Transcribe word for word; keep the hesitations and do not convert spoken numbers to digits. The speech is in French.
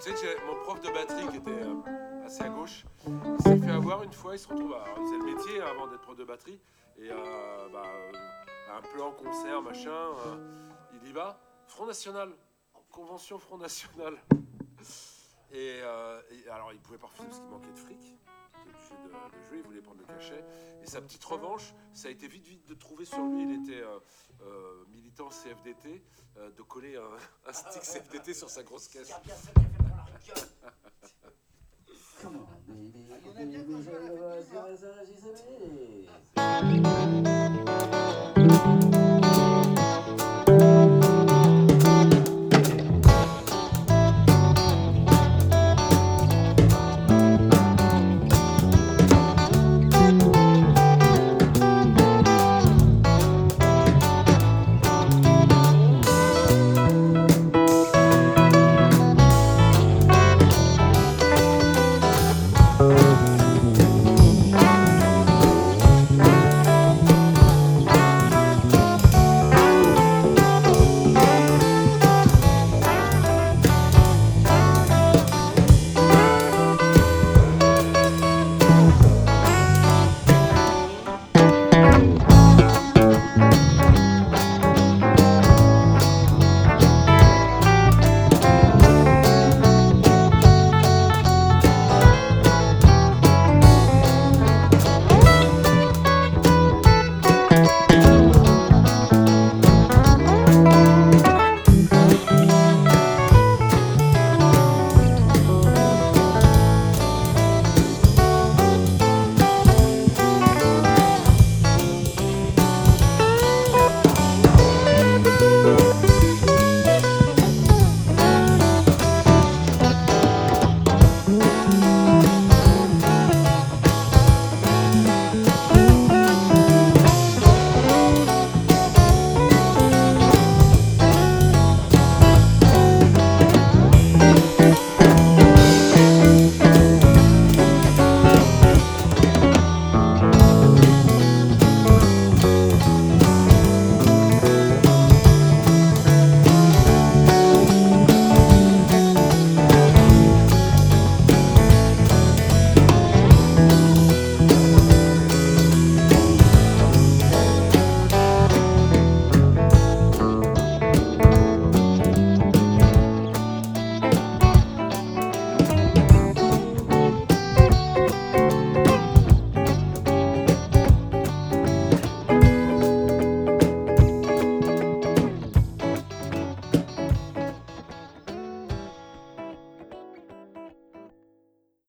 Tu sais, j'ai mon prof de batterie qui était euh, assez à gauche, il s'est fait avoir une fois, il se retrouve à. Il faisait le métier hein, avant d'être prof de batterie, et euh, bah, euh, un plan, concert, machin, euh, il y va. Front National, convention Front National. Et, euh, et alors, il pouvait pas refuser parce qu'il manquait de fric. Il était obligé de, de jouer, il voulait prendre le cachet. Et sa petite revanche, ça a été vite, vite de trouver sur lui. Il était euh, euh, militant C F D T, euh, de coller un, un stick C F D T sur sa grosse caisse. Bien, bien fait, bien fait pour la gueule. Come on, baby. Ah, il y en a bien qui ont joué à la fête du mois. Baby,